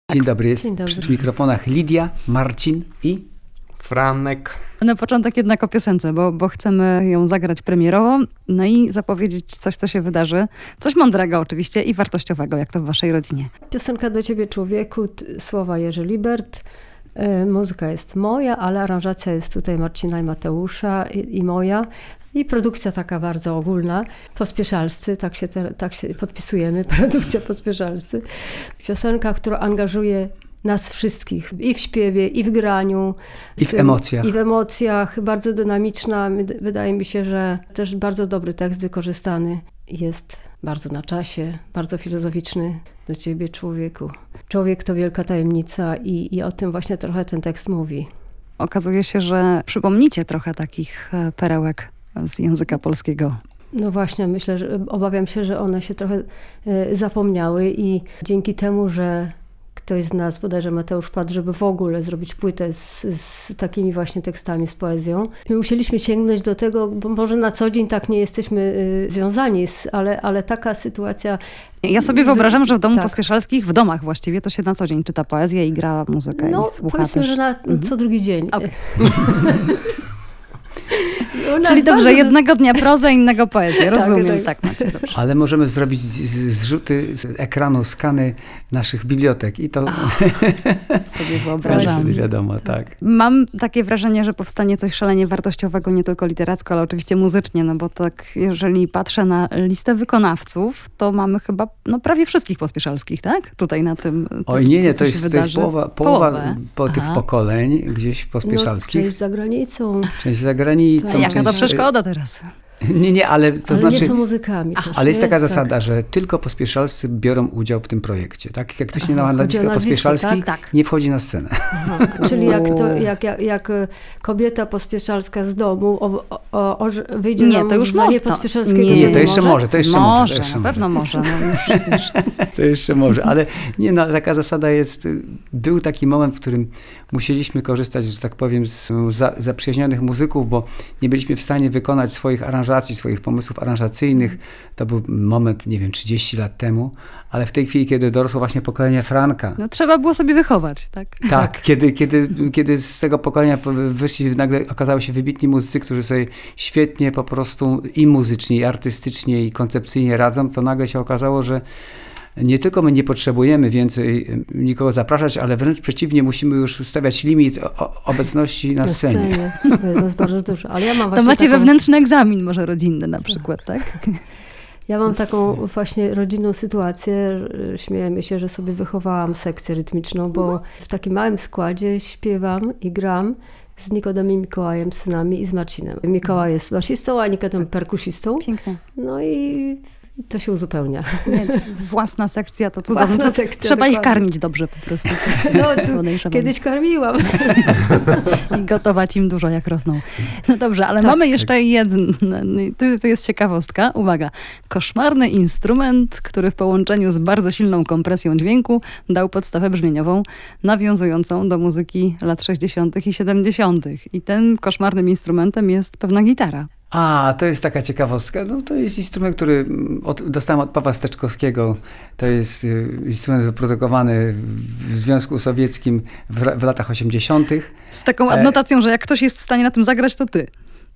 Dzień dobry, jest Dzień dobry. przy mikrofonach Lidia, Marcin i Franek. Na początek jednak o piosence, bo chcemy ją zagrać premierowo, no i zapowiedzieć coś, co się wydarzy. Coś mądrego oczywiście i wartościowego, jak to w waszej rodzinie. Piosenka do ciebie człowieku, słowa Jerzy Libert. Muzyka jest moja, ale aranżacja jest tutaj Marcina i Mateusza i moja. I produkcja taka bardzo ogólna. Pospieszalscy, tak się podpisujemy, produkcja pospieszalscy. Piosenka, która angażuje nas wszystkich i w śpiewie, i w graniu. I w emocjach. I w emocjach, bardzo dynamiczna. Wydaje mi się, że też bardzo dobry tekst wykorzystany. Jest bardzo na czasie, bardzo filozoficzny. Do ciebie człowieku. Człowiek to wielka tajemnica i o tym właśnie trochę ten tekst mówi. Okazuje się, że przypomnicie trochę takich perełek z języka polskiego. No właśnie, obawiam się, że one się trochę zapomniały i dzięki temu, że ktoś z nas, bodajże Mateusz wpadł, żeby w ogóle zrobić płytę z takimi właśnie tekstami, z poezją. My musieliśmy sięgnąć do tego, bo może na co dzień tak nie jesteśmy związani, ale taka sytuacja... Ja sobie wyobrażam, że w domu tak. Pospieszalskich, w domach właściwie, to się na co dzień czyta poezję i gra muzykę i słucha powiedzmy, też. że na co drugi dzień. Okay. Czyli dobrze, jednego dnia prozę, innego poezję. Rozumiem, tak macie, dobrze. Ale możemy zrobić zrzuty z ekranu, skany naszych bibliotek i to sobie wyobrażam. Wiadomo, tak. Mam takie wrażenie, że powstanie coś szalenie wartościowego, nie tylko literacko, ale oczywiście muzycznie, no bo tak, jeżeli patrzę na listę wykonawców, to mamy chyba prawie wszystkich pospieszalskich, tak? Tutaj na tym, Oj, nie, co to się jest wydarzy. połowa tych pokoleń gdzieś pospieszalskich. Część za granicą. Część za granicą. Jaka to przeszkoda teraz? Nie, ale to ale znaczy... nie są muzykami też, ale jest nie? taka zasada, że tylko pospieszalscy biorą udział w tym projekcie. Tak? Jak ktoś nie ma nazwiska chodzi o nazwisko, pospieszalski, tak? nie wchodzi na scenę. Aha, czyli jak kobieta pospieszalska z domu wyjdzie nie, to już za może. niepospieszalskiego Nie, to jeszcze może. Może, na pewno może. No już. To jeszcze może, ale nie, taka zasada jest. Był taki moment, w którym musieliśmy korzystać, że tak powiem, z zaprzyjaźnionych muzyków, bo nie byliśmy w stanie wykonać swoich aranżacji, swoich pomysłów aranżacyjnych. To był moment, nie wiem, 30 lat temu, ale w tej chwili, kiedy dorosło właśnie pokolenie Franka. No trzeba było sobie wychować, tak? Tak, kiedy z tego pokolenia wyszli, nagle okazały się wybitni muzycy, którzy sobie świetnie po prostu i muzycznie, i artystycznie, i koncepcyjnie radzą, to nagle się okazało, że nie tylko my nie potrzebujemy więcej nikogo zapraszać, ale wręcz przeciwnie, musimy już stawiać limit obecności na scenie. To jest nas bardzo dużo. Ale ja mam to macie wewnętrzny egzamin może rodzinny na przykład, tak? Ja mam taką właśnie rodzinną sytuację. Śmiejemy się, że sobie wychowałam sekcję rytmiczną, bo w takim małym składzie śpiewam i gram z Nikodemem Mikołajem, synami i z Marcinem. Mikołaj jest basistą, a Nikodem perkusistą. Pięknie. No i to się uzupełnia. Mieć własna sekcja to cudowne. Własna sekcja, trzeba dokładnie. ich karmić dobrze po prostu. No, kiedyś karmiłam. I gotować im dużo, jak rosną. No dobrze, ale mamy jeszcze jeden. To jest ciekawostka. Uwaga. Koszmarny instrument, który w połączeniu z bardzo silną kompresją dźwięku dał podstawę brzmieniową nawiązującą do muzyki lat 60. i 70. I tym koszmarnym instrumentem jest pewna gitara. To jest taka ciekawostka. No, to jest instrument, który dostałem od Pawła Steczkowskiego. To jest instrument wyprodukowany w Związku Sowieckim w latach 80. Z taką adnotacją, że jak ktoś jest w stanie na tym zagrać, to ty.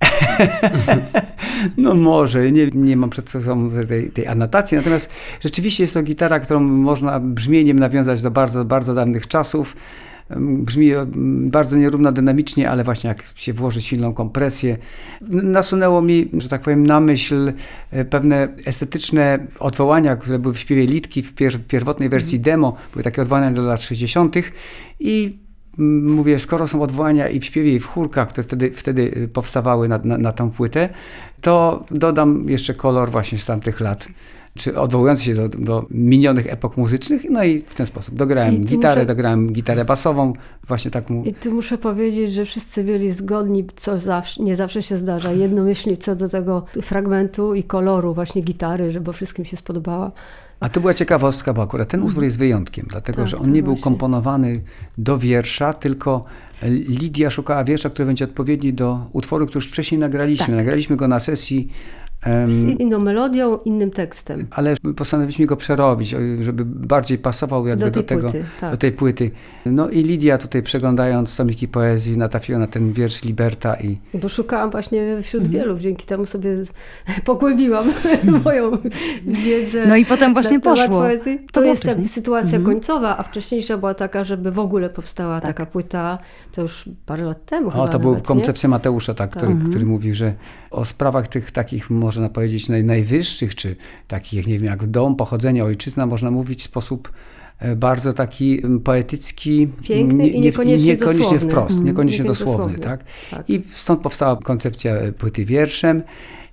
No może, nie mam przed sobą tej anotacji, natomiast rzeczywiście jest to gitara, którą można brzmieniem nawiązać do bardzo, bardzo dawnych czasów. Brzmi bardzo nierówno, dynamicznie, ale właśnie jak się włoży silną kompresję. Nasunęło mi, że tak powiem, na myśl pewne estetyczne odwołania, które były w śpiewie Litki w pierwotnej wersji demo. Były takie odwołania do lat 60. I mówię, skoro są odwołania i w śpiewie, i w chórkach, które wtedy powstawały na tą płytę, to dodam jeszcze kolor właśnie z tamtych lat, czy odwołujący się do minionych epok muzycznych, no i w ten sposób dograłem dograłem gitarę basową, właśnie taką. I tu muszę powiedzieć, że wszyscy byli zgodni, co nie zawsze się zdarza, jednomyślnie co do tego fragmentu i koloru właśnie gitary, bo wszystkim się spodobała. A to była ciekawostka, bo akurat ten utwór jest wyjątkiem, dlatego że on nie był komponowany do wiersza, tylko Lidia szukała wiersza, który będzie odpowiedni do utworu, który już wcześniej nagraliśmy. Tak. Nagraliśmy go na sesji Z inną melodią, innym tekstem. Ale postanowiliśmy go przerobić, żeby bardziej pasował jakby do tej płyty. No i Lidia tutaj przeglądając tomiki poezji natrafiła na ten wiersz Liberta. Bo szukałam właśnie wśród wielu, dzięki temu sobie pogłębiłam moją wiedzę. No i potem właśnie poszło. Poezji. To jest jakby sytuacja końcowa, a wcześniejsza była taka, żeby w ogóle powstała taka płyta, to już parę lat temu chyba. To była koncepcja Mateusza, który mówi, że o sprawach tych takich, można powiedzieć, najwyższych, czy takich, nie wiem, jak dom, pochodzenie, ojczyzna, można mówić w sposób bardzo taki poetycki, piękny i niekoniecznie wprost, niekoniecznie dosłowny. Tak? I stąd powstała koncepcja płyty wierszem.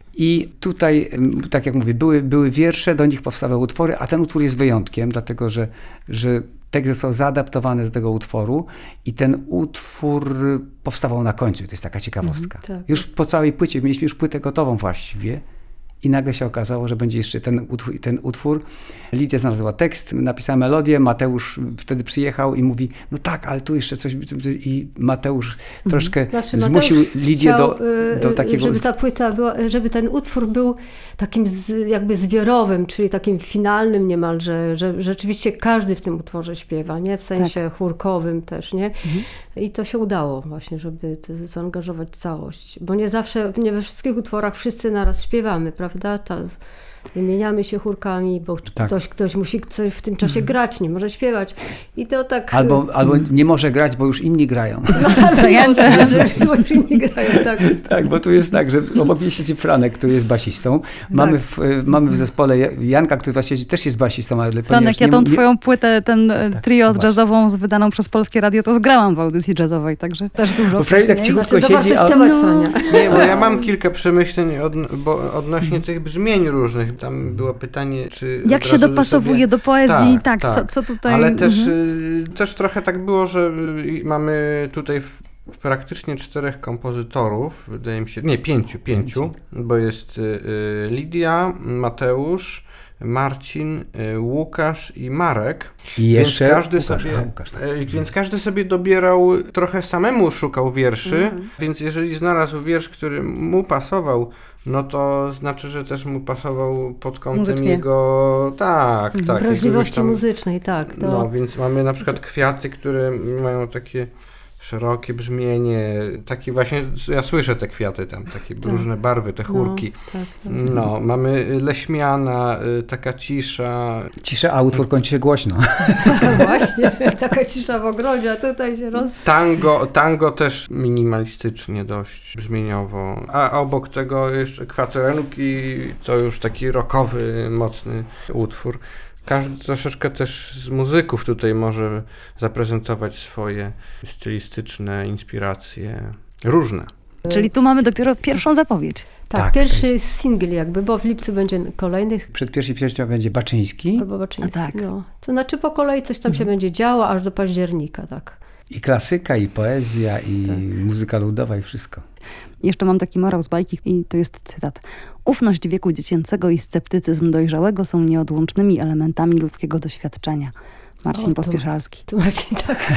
I tutaj, tak jak mówię, były wiersze, do nich powstawały utwory, a ten utwór jest wyjątkiem, dlatego że tekst został zaadaptowany do tego utworu i ten utwór powstawał na końcu. To jest taka ciekawostka. Tak. Już po całej płycie, mieliśmy już płytę gotową właściwie i nagle się okazało, że będzie jeszcze ten utwór. Lidia znalazła tekst, napisała melodię, Mateusz wtedy przyjechał i mówi, no tak, ale tu jeszcze coś. I Mateusz troszkę zmusił Lidię do takiego... Żeby ta płyta była, żeby ten utwór był takim jakby zbiorowym, czyli takim finalnym niemalże, że rzeczywiście każdy w tym utworze śpiewa, nie? W sensie chórkowym też, nie? I to się udało właśnie, żeby zaangażować całość. Bo nie we wszystkich utworach wszyscy naraz śpiewamy, prawda? Wymieniamy się chórkami, bo ktoś musi coś w tym czasie grać, nie może śpiewać. I to tak... Albo nie może grać, bo już inni grają. Zajęte. Bo już inni grają, tak. Tak, bo tu jest tak, że obok mnie siedzi Franek, który jest basistą. Mamy w zespole Janka, który właściwie też jest basistą. Ale Franek, ja tą twoją płytę, trio jazzową wydaną przez Polskie Radio, to zgrałam w audycji jazzowej, także też dużo. Bo Franek tak cichutko siedzi. Nie, bo ja mam kilka przemyśleń odnośnie tych brzmień różnych. Tam było pytanie, czy... Jak się dopasowuje do poezji, co tutaj... Ale też trochę tak było, że mamy tutaj praktycznie 4 kompozytorów, wydaje mi się, nie, 5, bo jest Lidia, Mateusz, Marcin, Łukasz i Marek. I jeszcze więc każdy sobie dobierał, trochę samemu szukał wierszy, więc jeżeli znalazł wiersz, który mu pasował, no to znaczy, że też mu pasował pod kątem muzycznie. Jego... wrażliwości muzycznej, tak. No, więc mamy na przykład kwiaty, które mają takie szerokie brzmienie, taki właśnie, ja słyszę te kwiaty tam, takie różne barwy, te chórki. No, mamy Leśmiana, taka cisza. Cisza, a utwór kończy się głośno. Właśnie, taka cisza w ogrodzie, a tutaj się Tango też minimalistycznie dość brzmieniowo, a obok tego jeszcze Kwaterenki, to już taki rockowy, mocny utwór. Każdy troszeczkę też z muzyków tutaj może zaprezentować swoje stylistyczne inspiracje różne. Czyli tu mamy dopiero pierwszą zapowiedź. Tak, pierwszy singiel jakby, bo w lipcu będzie kolejnych. Przed 1 września będzie Baczyński. Albo Baczyński, no. To znaczy po kolei coś tam się będzie działo, aż do października, tak. I klasyka, i poezja, i muzyka ludowa, i wszystko. Jeszcze mam taki morał z bajki i to jest cytat. Ufność wieku dziecięcego i sceptycyzm dojrzałego są nieodłącznymi elementami ludzkiego doświadczenia. Marcin Pospieszalski. To Marcin, tak.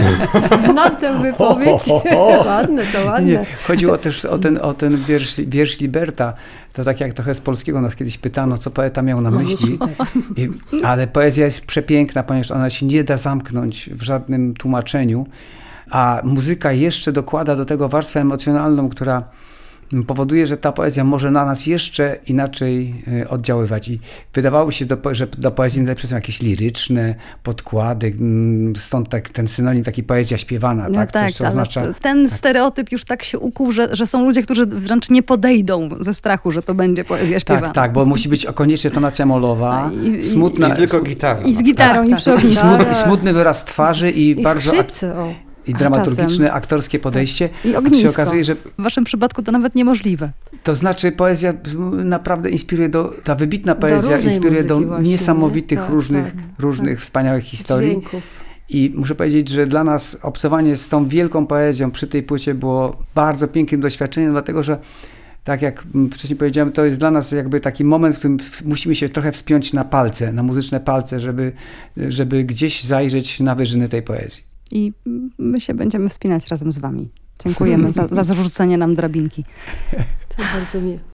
Znam tę wypowiedź. Ładne. Nie, chodziło też o ten wiersz Liberta. To tak jak trochę z polskiego nas kiedyś pytano, co poeta miał na myśli. Ale poezja jest przepiękna, ponieważ ona się nie da zamknąć w żadnym tłumaczeniu. A muzyka jeszcze dokłada do tego warstwę emocjonalną, która powoduje, że ta poezja może na nas jeszcze inaczej oddziaływać. I wydawało się, że do poezji najlepsze są jakieś liryczne podkłady, stąd ten synonim taki poezja śpiewana. No tak, coś, co oznacza, ten stereotyp już tak się ukuł, że są ludzie, którzy wręcz nie podejdą ze strachu, że to będzie poezja śpiewana. Tak, bo musi być koniecznie tonacja molowa, smutna. I tylko gitara. I z gitarą, i przy ognisku. Smutny wyraz twarzy i bardzo... Skrzypce, I dramaturgiczne, aktorskie podejście. I ognisko. się okazuje, że w waszym przypadku to nawet niemożliwe. To znaczy poezja naprawdę inspiruje ta wybitna poezja inspiruje do niesamowitych, różnych wspaniałych historii. Dźwięków. I muszę powiedzieć, że dla nas obcowanie z tą wielką poezją przy tej płycie było bardzo pięknym doświadczeniem, dlatego że tak jak wcześniej powiedziałem, to jest dla nas jakby taki moment, w którym musimy się trochę wspiąć na palce, na muzyczne palce, żeby gdzieś zajrzeć na wyżyny tej poezji. I my się będziemy wspinać razem z wami. Dziękujemy za zarzucenie nam drabinki. To bardzo miło.